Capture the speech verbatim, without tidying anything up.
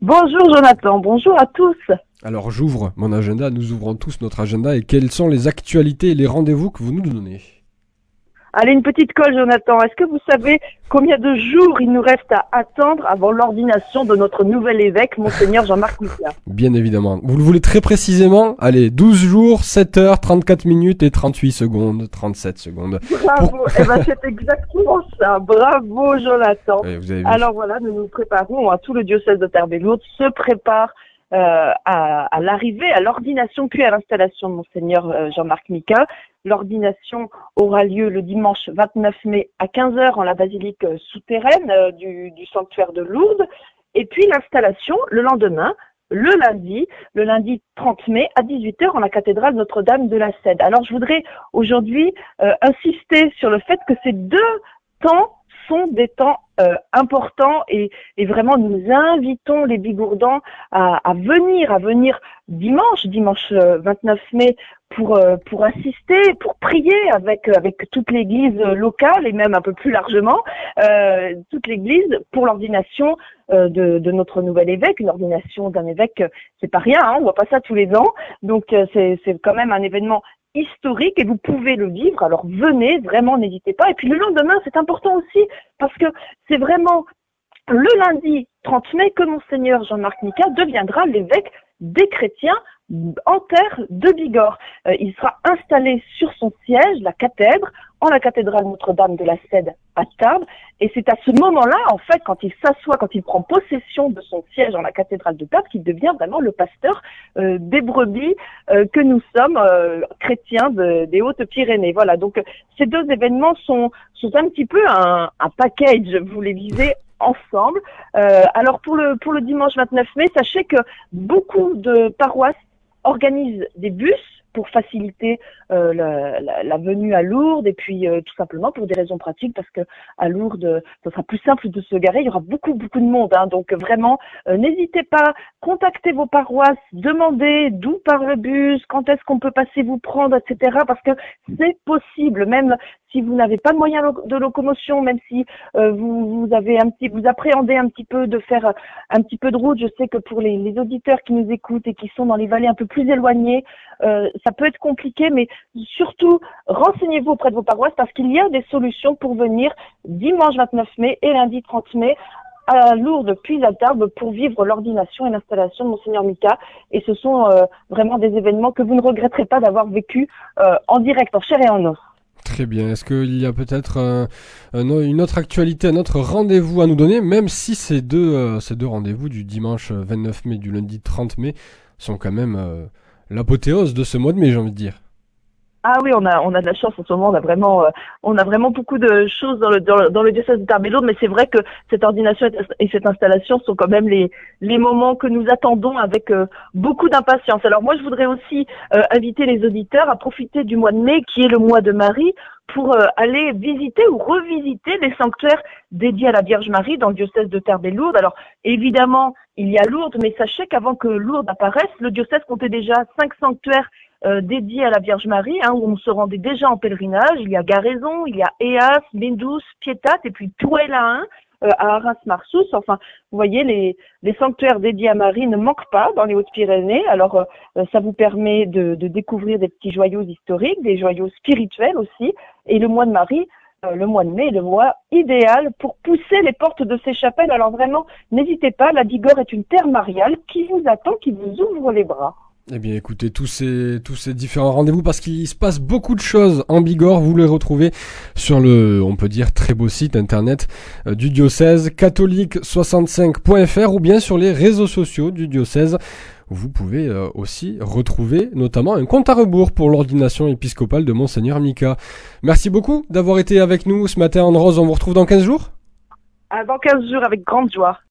Bonjour Jonathan, bonjour à tous. Alors j'ouvre mon agenda, nous ouvrons tous notre agenda et quelles sont les actualités et les rendez-vous que vous nous donnez? Allez, une petite colle Jonathan, est-ce que vous savez combien de jours il nous reste à attendre avant l'ordination de notre nouvel évêque, Monseigneur Jean-Marc Mika? Bien évidemment. Vous le voulez très précisément? Allez, douze jours, sept heures, trente-quatre minutes et trente-huit secondes, trente-sept secondes. Bravo, Pour... eh ben, c'est exactement ça. Bravo Jonathan. Ouais, vous avez vu. Alors voilà, nous nous préparons, hein, tout le diocèse de Tarbes-Lourdes se prépare euh, à, à l'arrivée, à l'ordination puis à l'installation de Monseigneur euh, Jean-Marc Mika. L'ordination aura lieu le dimanche vingt-neuf mai à quinze heures en la basilique souterraine euh, du, du sanctuaire de Lourdes. Et puis l'installation le lendemain, le lundi, le lundi trente mai à dix-huit heures en la cathédrale Notre-Dame de la Cède. Alors je voudrais aujourd'hui euh, insister sur le fait que ces deux temps sont des temps euh, importants et, et vraiment nous invitons les Bigourdans à, à venir, à venir dimanche, dimanche euh, vingt-neuf mai pour euh, pour assister, pour prier avec avec toute l'Église locale et même un peu plus largement euh, toute l'Église pour l'ordination euh, de, de notre nouvel évêque. Une ordination d'un évêque, c'est pas rien, hein, on voit pas ça tous les ans, donc euh, c'est c'est quand même un événement historique et vous pouvez le vivre, alors venez, vraiment n'hésitez pas. Et puis le lendemain, c'est important aussi parce que c'est vraiment le lundi trente mai que Monseigneur Jean-Marc Mika deviendra l'évêque des chrétiens en terre de Bigorre. Euh, il sera installé sur son siège, la cathèdre, en la cathédrale Notre-Dame de la Cède à Tarbes. Et c'est à ce moment-là, en fait, quand il s'assoit, quand il prend possession de son siège en la cathédrale de Tarbes, qu'il devient vraiment le pasteur euh, des brebis euh, que nous sommes, euh, chrétiens de, des Hautes-Pyrénées. Voilà, donc ces deux événements sont, sont un petit peu un, un package, vous les vivez ensemble. Euh, alors pour le pour le dimanche vingt-neuf mai, sachez que beaucoup de paroisses organisent des bus pour faciliter euh, la, la, la venue à Lourdes et puis euh, tout simplement pour des raisons pratiques parce que à Lourdes, ce sera plus simple de se garer. Il y aura beaucoup beaucoup de monde, hein, donc vraiment euh, n'hésitez pas, contactez vos paroisses, demandez d'où part le bus, quand est-ce qu'on peut passer vous prendre, et cetera. Parce que c'est possible, même si vous n'avez pas de moyens de locomotion, même si euh, vous, vous avez un petit, vous appréhendez un petit peu de faire un petit peu de route. Je sais que pour les, les auditeurs qui nous écoutent et qui sont dans les vallées un peu plus éloignées, euh, ça peut être compliqué, mais surtout renseignez-vous auprès de vos paroisses parce qu'il y a des solutions pour venir dimanche vingt-neuf mai et lundi trente mai à Lourdes puis à Tarbes pour vivre l'ordination et l'installation de Monseigneur Mika. Et ce sont euh, vraiment des événements que vous ne regretterez pas d'avoir vécu euh, en direct, en chair et en os. Très bien. Est-ce qu'il y a peut-être euh, un, une autre actualité, un autre rendez-vous à nous donner, même si ces deux, euh, ces deux rendez-vous du dimanche vingt-neuf mai, du lundi trente mai, sont quand même euh, l'apothéose de ce mois de mai, j'ai envie de dire. Ah oui, on a on a de la chance en ce moment. On a vraiment euh, on a vraiment beaucoup de choses dans le dans le, dans le diocèse de Tarbes-Lourdes, mais c'est vrai que cette ordination et cette installation sont quand même les les moments que nous attendons avec euh, beaucoup d'impatience. Alors moi, je voudrais aussi euh, inviter les auditeurs à profiter du mois de mai, qui est le mois de Marie, pour euh, aller visiter ou revisiter les sanctuaires dédiés à la Vierge Marie dans le diocèse de Tarbes-Lourdes. Alors évidemment, il y a Lourdes, mais sachez qu'avant que Lourdes apparaisse, le diocèse comptait déjà cinq sanctuaires Euh, dédié à la Vierge Marie, hein, où on se rendait déjà en pèlerinage. Il y a Garaison, il y a Éas, Méndous, Piétat, et puis Touël-à-Ain, euh, à Arras-Marsous. Enfin, vous voyez, les, les sanctuaires dédiés à Marie ne manquent pas dans les Hautes-Pyrénées. Alors, euh, ça vous permet de, de découvrir des petits joyaux historiques, des joyaux spirituels aussi. Et le mois de Marie, euh, le mois de mai est le mois idéal pour pousser les portes de ces chapelles. Alors vraiment, n'hésitez pas, la Bigorre est une terre mariale qui vous attend, qui vous ouvre les bras. Eh bien, écoutez, tous ces, tous ces différents rendez-vous, parce qu'il se passe beaucoup de choses en Bigorre, vous les retrouvez sur le, on peut dire, très beau site internet euh, du diocèse, catholique soixante-cinq point f r, ou bien sur les réseaux sociaux du diocèse. Vous pouvez euh, aussi retrouver notamment un compte à rebours pour l'ordination épiscopale de Monseigneur Mika. Merci beaucoup d'avoir été avec nous ce matin en rose. On vous retrouve dans quinze jours? Ah, dans quinze jours, avec grande joie.